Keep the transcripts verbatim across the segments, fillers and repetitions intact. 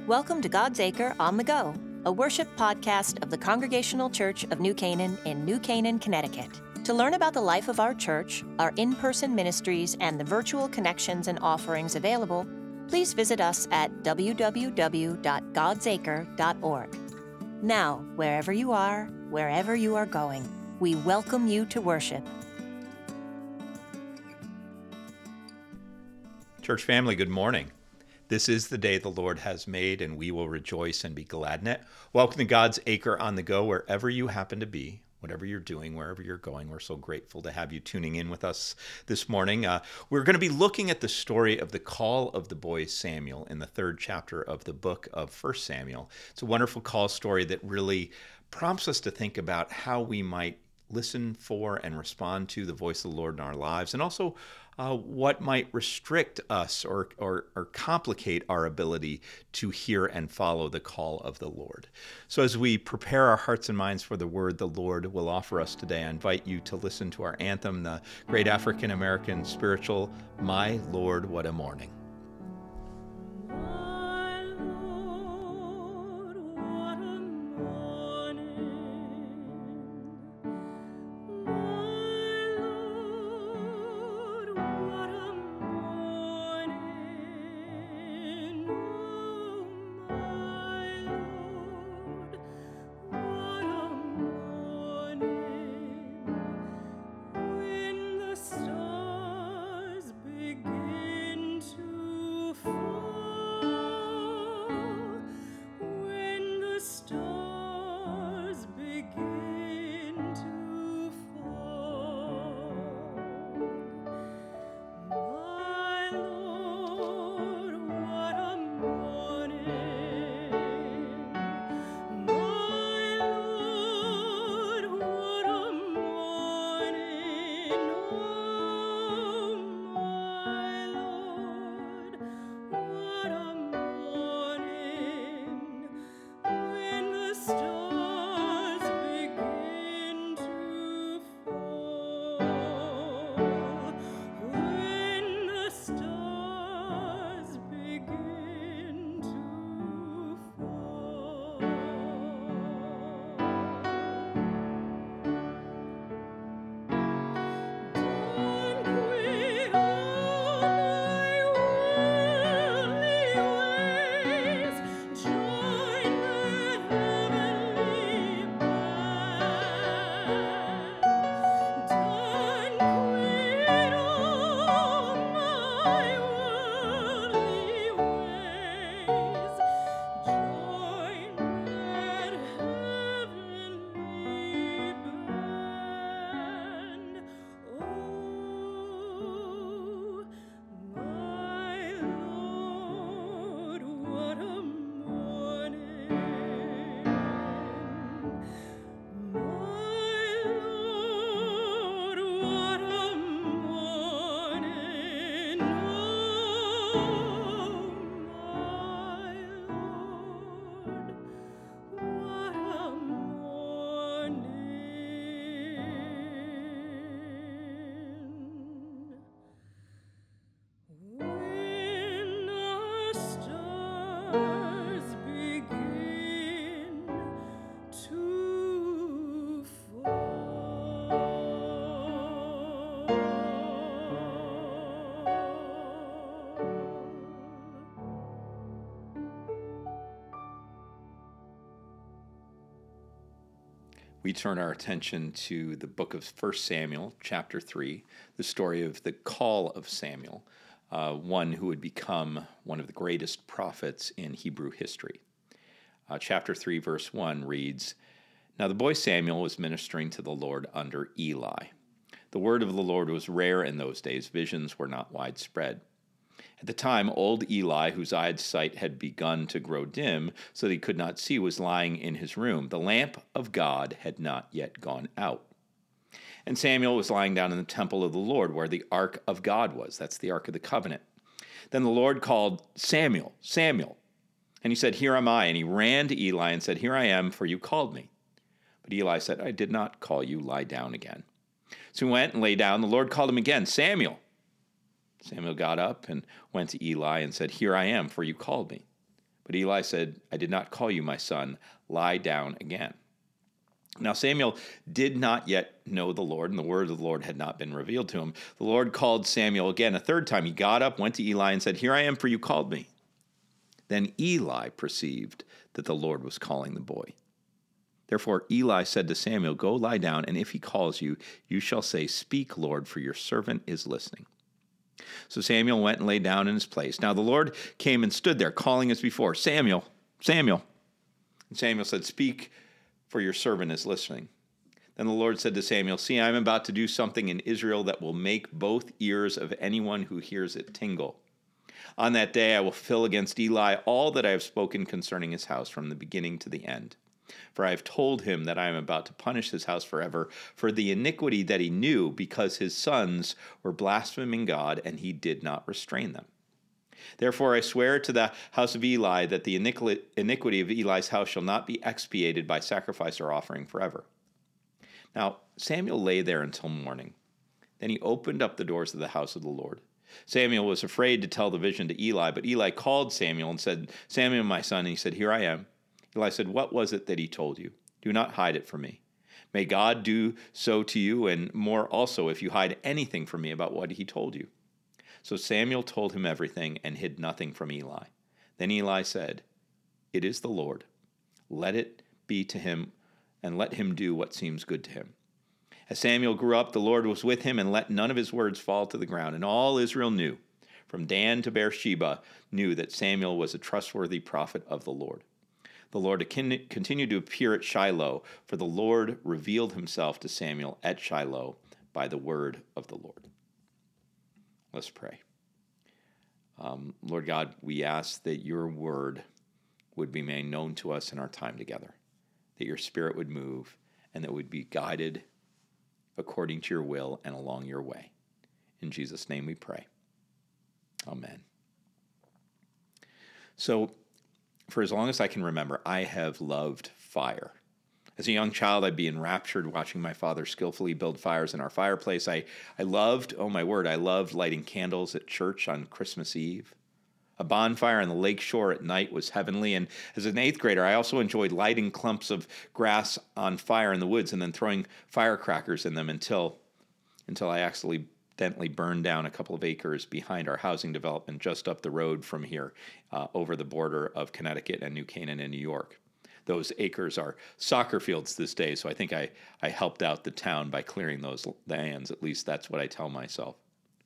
Welcome to God's Acre on the Go, a worship podcast of the Congregational Church of New Canaan in New Canaan, Connecticut. To learn about the life of our church, our in-person ministries, and the virtual connections and offerings available, please visit us at w w w dot gods acre dot org. Now, wherever you are, wherever you are going, we welcome you to worship. Church family, good morning. This is the day the Lord has made, and we will rejoice and be glad in it. Welcome to God's Acre on the Go, wherever you happen to be, whatever you're doing, wherever you're going. We're so grateful to have you tuning in with us this morning. Uh, we're going to be looking at the story of the call of the boy Samuel in the third chapter of the book of First Samuel. It's a wonderful call story that really prompts us to think about how we might listen for and respond to the voice of the Lord in our lives, and also uh, what might restrict us or, or or complicate our ability to hear and follow the call of the Lord. So as we prepare our hearts and minds for the word the Lord will offer us today, I invite you to listen to our anthem, the great African-American spiritual, My Lord, What a Morning. We turn our attention to the book of First Samuel, chapter three, the story of the call of Samuel, uh, one who would become one of the greatest prophets in Hebrew history. Uh, chapter three, verse one reads, Now the boy Samuel was ministering to the Lord under Eli. The word of the Lord was rare in those days. Visions were not widespread. At the time, old Eli, whose eyesight had begun to grow dim so that he could not see, was lying in his room. The lamp of God had not yet gone out. And Samuel was lying down in the temple of the Lord, where the ark of God was. That's the ark of the covenant. Then the Lord called, Samuel, Samuel. And he said, Here am I. And he ran to Eli and said, Here I am, for you called me. But Eli said, I did not call you. Lie down again. So he went and lay down. The Lord called him again, Samuel. Samuel got up and went to Eli and said, Here I am, for you called me. But Eli said, I did not call you, my son. Lie down again. Now Samuel did not yet know the Lord, and the word of the Lord had not been revealed to him. The Lord called Samuel again a third time. He got up, went to Eli, and said, Here I am, for you called me. Then Eli perceived that the Lord was calling the boy. Therefore Eli said to Samuel, Go lie down, and if he calls you, you shall say, Speak, Lord, for your servant is listening. So Samuel went and lay down in his place. Now the Lord came and stood there, calling as before, Samuel, Samuel. And Samuel said, Speak, for your servant is listening. Then the Lord said to Samuel, See, I am about to do something in Israel that will make both ears of anyone who hears it tingle. On that day I will fulfill against Eli all that I have spoken concerning his house from the beginning to the end. For I have told him that I am about to punish his house forever for the iniquity that he knew, because his sons were blaspheming God, and he did not restrain them. Therefore I swear to the house of Eli that the iniquity of Eli's house shall not be expiated by sacrifice or offering forever. Now Samuel lay there until morning. Then he opened up the doors of the house of the Lord. Samuel was afraid to tell the vision to Eli, but Eli called Samuel and said, Samuel, my son, and he said, Here I am. Eli said, What was it that he told you? Do not hide it from me. May God do so to you, and more also, if you hide anything from me about what he told you. So Samuel told him everything and hid nothing from Eli. Then Eli said, It is the Lord. Let it be to him, and let him do what seems good to him. As Samuel grew up, the Lord was with him and let none of his words fall to the ground. And all Israel knew, from Dan to Beersheba, knew that Samuel was a trustworthy prophet of the Lord. The Lord continued to appear at Shiloh, for the Lord revealed himself to Samuel at Shiloh by the word of the Lord. Let's pray. Um, Lord God, we ask that your word would be made known to us in our time together, that your spirit would move, and that we'd be guided according to your will and along your way. In Jesus' name we pray. Amen. So, for as long as I can remember, I have loved fire. As a young child, I'd be enraptured watching my father skillfully build fires in our fireplace. I, I loved, oh my word, I loved lighting candles at church on Christmas Eve. A bonfire on the lake shore at night was heavenly, and as an eighth grader, I also enjoyed lighting clumps of grass on fire in the woods and then throwing firecrackers in them until, until I accidentally burned down a couple of acres behind our housing development just up the road from here, uh, over the border of Connecticut and New Canaan in New York. Those acres are soccer fields this day, so I think I, I helped out the town by clearing those lands. At least that's what I tell myself.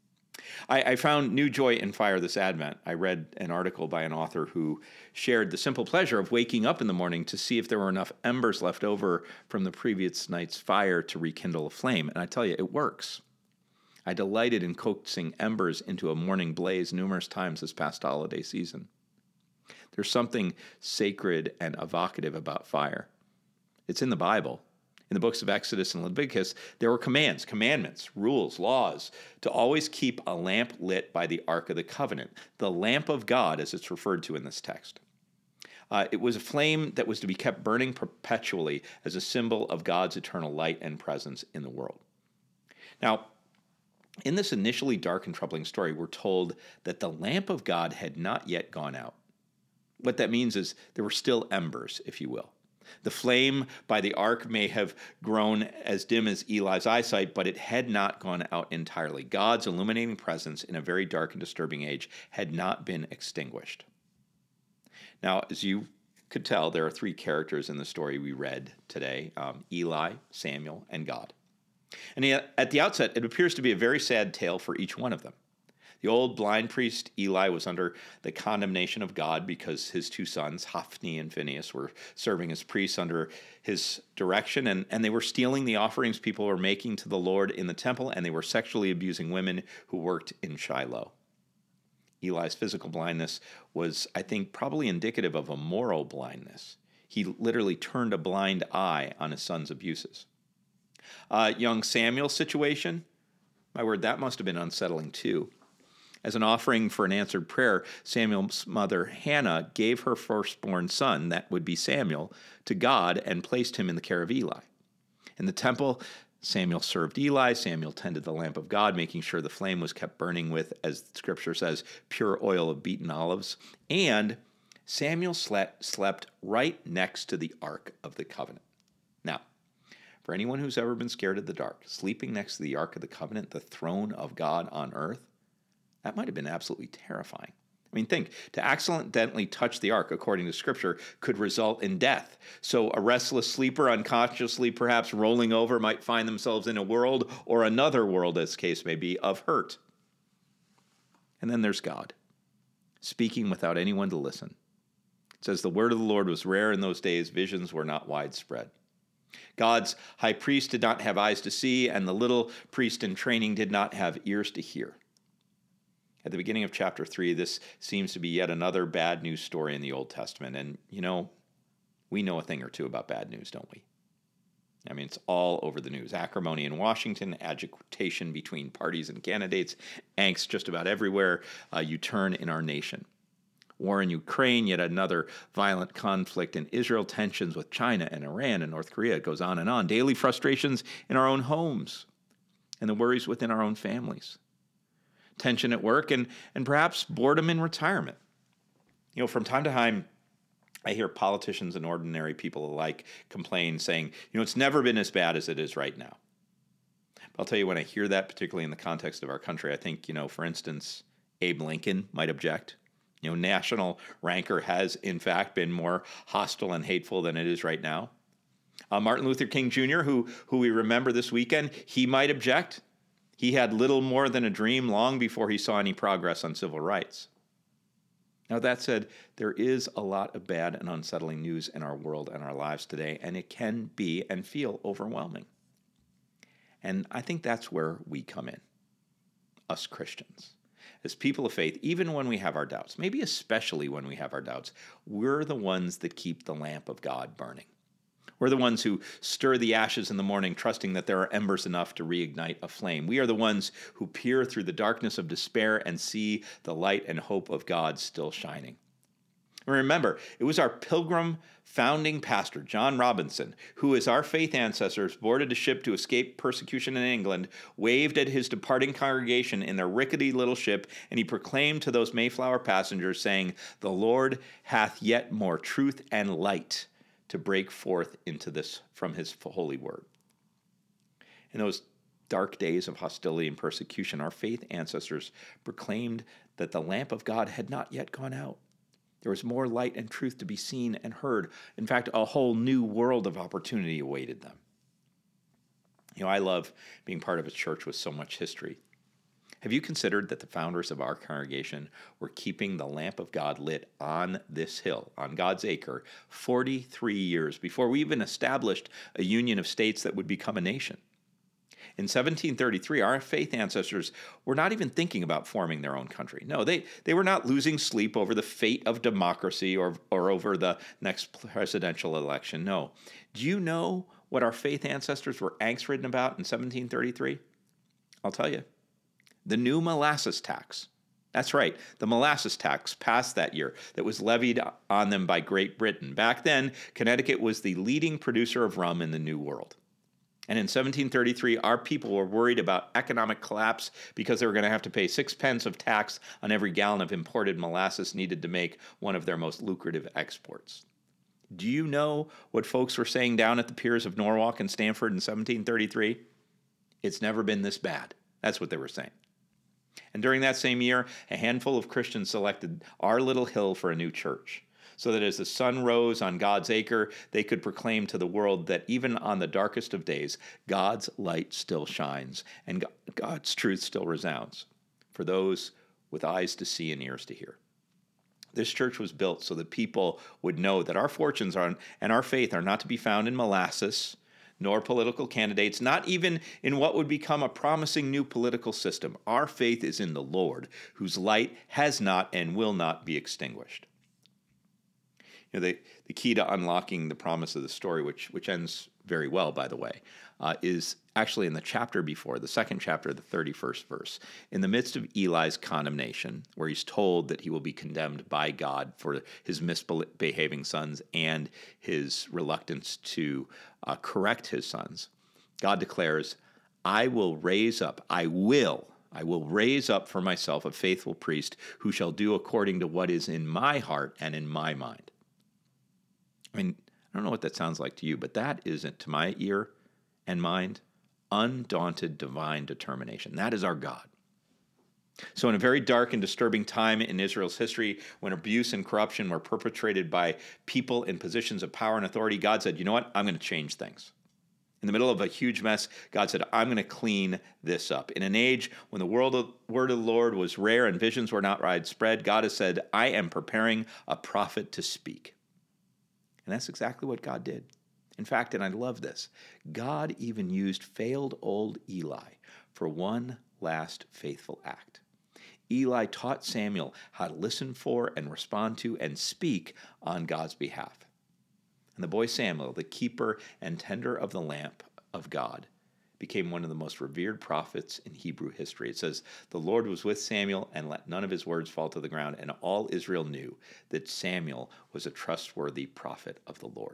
I, I found new joy in fire this Advent. I read an article by an author who shared the simple pleasure of waking up in the morning to see if there were enough embers left over from the previous night's fire to rekindle a flame. And I tell you, it works. I delighted in coaxing embers into a morning blaze numerous times this past holiday season. There's something sacred and evocative about fire. It's in the Bible. In the books of Exodus and Leviticus, there were commands, commandments, rules, laws to always keep a lamp lit by the Ark of the Covenant, the lamp of God as it's referred to in this text. Uh, it was a flame that was to be kept burning perpetually as a symbol of God's eternal light and presence in the world. Now, in this initially dark and troubling story, we're told that the lamp of God had not yet gone out. What that means is there were still embers, if you will. The flame by the ark may have grown as dim as Eli's eyesight, but it had not gone out entirely. God's illuminating presence in a very dark and disturbing age had not been extinguished. Now, as you could tell, there are three characters in the story we read today, um, Eli, Samuel, and God. And at the outset, it appears to be a very sad tale for each one of them. The old blind priest Eli was under the condemnation of God because his two sons, Hophni and Phinehas, were serving as priests under his direction, and, and they were stealing the offerings people were making to the Lord in the temple, and they were sexually abusing women who worked in Shiloh. Eli's physical blindness was, I think, probably indicative of a moral blindness. He literally turned a blind eye on his son's abuses. Uh, young Samuel's situation, my word, that must have been unsettling too. As an offering for an answered prayer, Samuel's mother, Hannah, gave her firstborn son, that would be Samuel, to God and placed him in the care of Eli. In the temple, Samuel served Eli. Samuel tended the lamp of God, making sure the flame was kept burning with, as Scripture says, pure oil of beaten olives. And Samuel slept, slept right next to the Ark of the Covenant. Now, for anyone who's ever been scared of the dark, sleeping next to the Ark of the Covenant, the throne of God on earth, that might have been absolutely terrifying. I mean, think, to accidentally touch the ark, according to Scripture, could result in death. So a restless sleeper, unconsciously perhaps rolling over, might find themselves in a world, or another world, as the case may be, of hurt. And then there's God, speaking without anyone to listen. It says, the word of the Lord was rare in those days, visions were not widespread. God's high priest did not have eyes to see, and the little priest in training did not have ears to hear. At the beginning of chapter three, this seems to be yet another bad news story in the Old Testament. And, you know, we know a thing or two about bad news, don't we? I mean, it's all over the news. Acrimony in Washington, agitation between parties and candidates, angst just about everywhere uh, you turn in our nation. War in Ukraine, yet another violent conflict in Israel, tensions with China and Iran and North Korea. It goes on and on. Daily frustrations in our own homes and the worries within our own families. Tension at work, and, and perhaps boredom in retirement. You know, from time to time, I hear politicians and ordinary people alike complain, saying, you know, it's never been as bad as it is right now. But I'll tell you, when I hear that, particularly in the context of our country, I think, you know, for instance, Abe Lincoln might object. You know, national rancor has, in fact, been more hostile and hateful than it is right now. Uh, Martin Luther King Junior, who, who we remember this weekend, he might object. He had little more than a dream long before he saw any progress on civil rights. Now, that said, there is a lot of bad and unsettling news in our world and our lives today, and it can be and feel overwhelming. And I think that's where we come in, us Christians. As people of faith, even when we have our doubts, maybe especially when we have our doubts, we're the ones that keep the lamp of God burning. We're the ones who stir the ashes in the morning, trusting that there are embers enough to reignite a flame. We are the ones who peer through the darkness of despair and see the light and hope of God still shining. And remember, it was our Pilgrim founding pastor, John Robinson, who, as our faith ancestors boarded a ship to escape persecution in England, waved at his departing congregation in their rickety little ship, and he proclaimed to those Mayflower passengers, saying, "The Lord hath yet more truth and light to break forth into this from his holy word." In those dark days of hostility and persecution, our faith ancestors proclaimed that the lamp of God had not yet gone out. There was more light and truth to be seen and heard. In fact, a whole new world of opportunity awaited them. You know, I love being part of a church with so much history. Have you considered that the founders of our congregation were keeping the lamp of God lit on this hill, on God's acre, forty-three years before we even established a union of states that would become a nation? In seventeen thirty-three, our faith ancestors were not even thinking about forming their own country. No, they, they were not losing sleep over the fate of democracy or, or over the next presidential election. No. Do you know what our faith ancestors were angst-ridden about in seventeen thirty-three? I'll tell you. The new molasses tax. That's right, the molasses tax passed that year that was levied on them by Great Britain. Back then, Connecticut was the leading producer of rum in the New World. And in seventeen thirty-three, our people were worried about economic collapse because they were going to have to pay six pence of tax on every gallon of imported molasses needed to make one of their most lucrative exports. Do you know what folks were saying down at the piers of Norwalk and Stamford in seventeen thirty-three? It's never been this bad. That's what they were saying. And during that same year, a handful of Christians selected our little hill for a new church, so that as the sun rose on God's acre, they could proclaim to the world that even on the darkest of days, God's light still shines and God's truth still resounds for those with eyes to see and ears to hear. This church was built so that people would know that our fortunes are, and our faith are not to be found in molasses, nor political candidates, not even in what would become a promising new political system. Our faith is in the Lord, whose light has not and will not be extinguished. You know, the, the key to unlocking the promise of the story, which, which ends very well, by the way, uh, is actually in the chapter before, the second chapter, the thirty-first verse. In the midst of Eli's condemnation, where he's told that he will be condemned by God for his misbehaving sons and his reluctance to uh, correct his sons, God declares, "I will raise up, I will I will raise up for myself a faithful priest who shall do according to what is in my heart and in my mind. I mean, I don't know what that sounds like to you, but that isn't, to my ear and mind, undaunted divine determination. That is our God. So in a very dark and disturbing time in Israel's history, when abuse and corruption were perpetrated by people in positions of power and authority, God said, you know what? I'm going to change things. In the middle of a huge mess, God said, I'm going to clean this up. In an age when the word of, word of the Lord was rare and visions were not widespread, God has said, I am preparing a prophet to speak. And that's exactly what God did. In fact, and I love this, God even used failed old Eli for one last faithful act. Eli taught Samuel how to listen for and respond to and speak on God's behalf. And the boy Samuel, the keeper and tender of the lamp of God, became one of the most revered prophets in Hebrew history. It says, the Lord was with Samuel and let none of his words fall to the ground, and all Israel knew that Samuel was a trustworthy prophet of the Lord.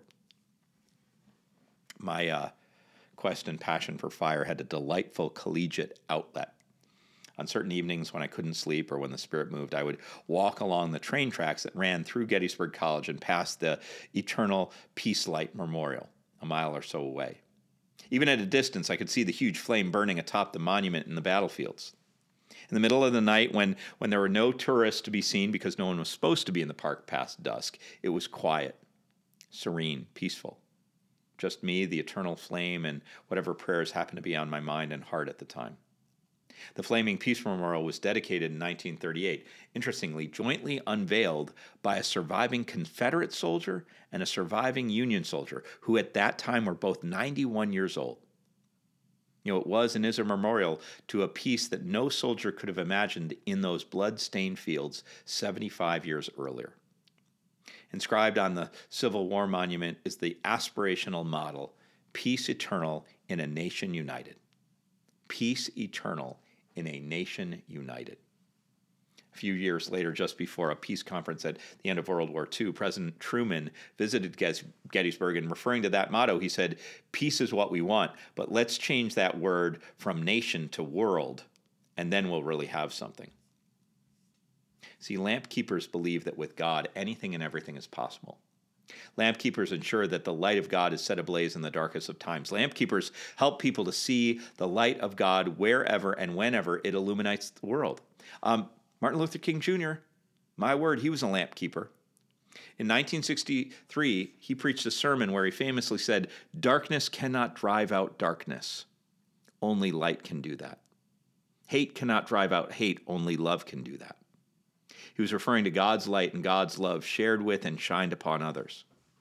My uh, quest and passion for fire had a delightful collegiate outlet. On certain evenings when I couldn't sleep or when the Spirit moved, I would walk along the train tracks that ran through Gettysburg College and past the Eternal Peace Light Memorial, a mile or so away. Even at a distance, I could see the huge flame burning atop the monument in the battlefields. In the middle of the night, when, when there were no tourists to be seen because no one was supposed to be in the park past dusk, it was quiet, serene, peaceful. Just me, the eternal flame, and whatever prayers happened to be on my mind and heart at the time. The Flaming Peace Memorial was dedicated in nineteen thirty-eight, interestingly, jointly unveiled by a surviving Confederate soldier and a surviving Union soldier, who at that time were both ninety-one years old. You know, it was and is a memorial to a peace that no soldier could have imagined in those blood-stained fields seventy-five years earlier. Inscribed on the Civil War monument is the aspirational model, Peace Eternal in a Nation United. Peace eternal in a nation united. A few years later, just before a peace conference at the end of World War Two, President Truman visited Gettysburg, and referring to that motto, he said, peace is what we want, but let's change that word from nation to world, and then we'll really have something. See, lamp keepers believe that with God, anything and everything is possible. Lamp keepers ensure that the light of God is set ablaze in the darkest of times. Lamp keepers help people to see the light of God wherever and whenever it illuminates the world. Um, Martin Luther King Junior, my word, he was a lamp keeper. In nineteen sixty-three, he preached a sermon where he famously said, darkness cannot drive out darkness. Only light can do that. Hate cannot drive out hate. Only love can do that. He was referring to God's light and God's love shared with and shined upon others.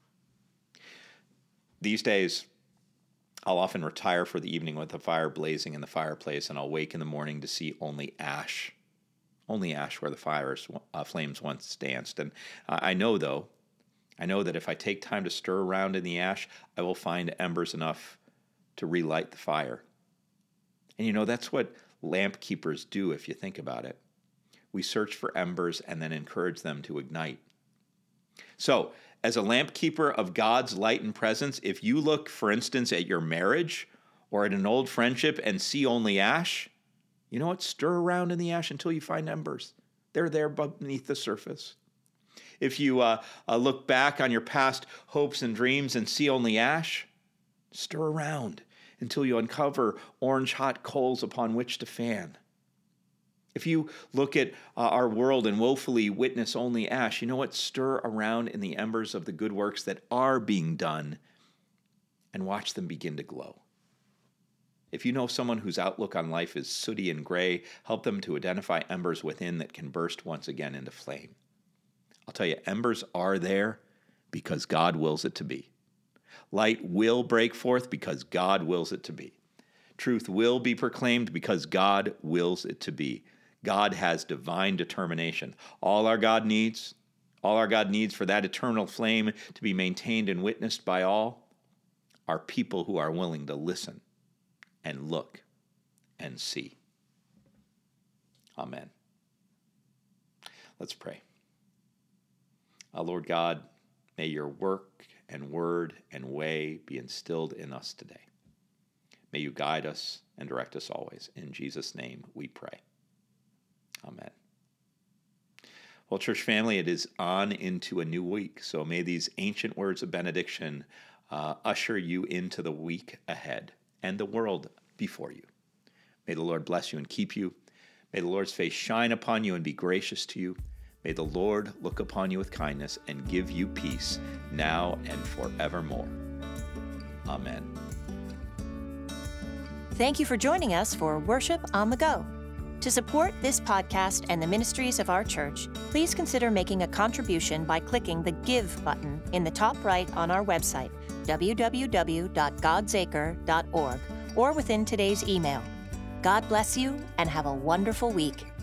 These days, I'll often retire for the evening with a fire blazing in the fireplace, and I'll wake in the morning to see only ash, only ash where the fire's uh, flames once danced. And uh, I know, though, I know that if I take time to stir around in the ash, I will find embers enough to relight the fire. And you know, that's what lamp keepers do if you think about it. We search for embers and then encourage them to ignite. So, as a lamp keeper of God's light and presence, if you look, for instance, at your marriage or at an old friendship and see only ash, you know what? Stir around in the ash until you find embers. They're there beneath the surface. If you uh, uh, look back on your past hopes and dreams and see only ash, stir around until you uncover orange-hot coals upon which to fan. If you look at uh, our world and woefully witness only ash, you know what? Stir around in the embers of the good works that are being done and watch them begin to glow. If you know someone whose outlook on life is sooty and gray, help them to identify embers within that can burst once again into flame. I'll tell you, embers are there because God wills it to be. Light will break forth because God wills it to be. Truth will be proclaimed because God wills it to be. God has divine determination. All our God needs, all our God needs for that eternal flame to be maintained and witnessed by all are people who are willing to listen and look and see. Amen. Let's pray. Uh, Lord God, may your work and word and way be instilled in us today. May you guide us and direct us always. In Jesus' name we pray. Amen. Well, church family, it is on into a new week. So may these ancient words of benediction uh, usher you into the week ahead and the world before you. May the Lord bless you and keep you. May the Lord's face shine upon you and be gracious to you. May the Lord look upon you with kindness and give you peace now and forevermore. Amen. Thank you for joining us for Worship on the Go. To support this podcast and the ministries of our church, please consider making a contribution by clicking the Give button in the top right on our website, w w w dot godsacre dot org, or within today's email. God bless you and have a wonderful week.